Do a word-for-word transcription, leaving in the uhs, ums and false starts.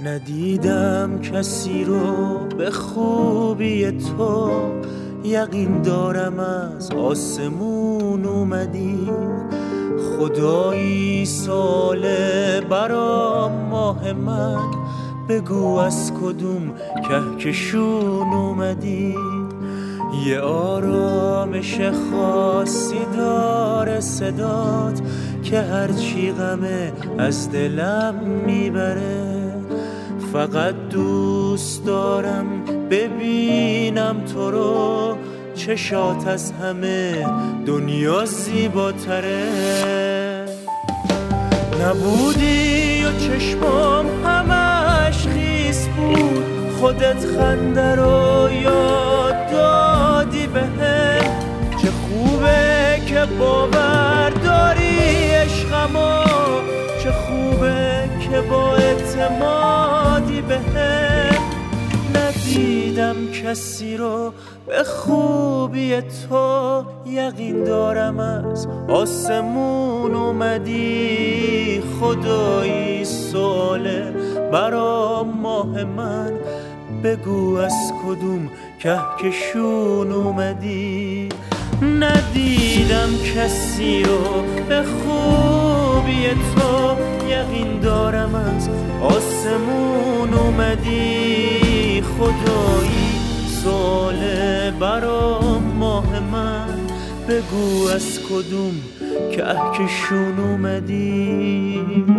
ندیدم کسی رو به خوبی تو، یقین دارم از آسمون اومدی. خدایی ساله برام ماه من، بگو از کدوم کهکشون اومدی. یه آرامش خاصی داره صدات که هرچی غمه از دلم میبره. فقط دوست دارم ببینم تو رو، چشات از همه دنیا زیباتره. نبودی و چشمام همش خیس بود، خودت خنده رو یاد دادی بهم. چه خوبه که باور داری عشقمو، چه خوبه که با اعتمادی بهم. ندیدم کسی رو به خوبی تو، یقین دارم از آسمون اومدی. خدایی ساله برام ماه من، بگو از کدوم کهکشون اومدی. ندیدم کسی رو به خوبی تو، یقین دارم از آسمون اومدی. خدایی ساله برام ماه من، بگو از کدوم کهکشون اومدی.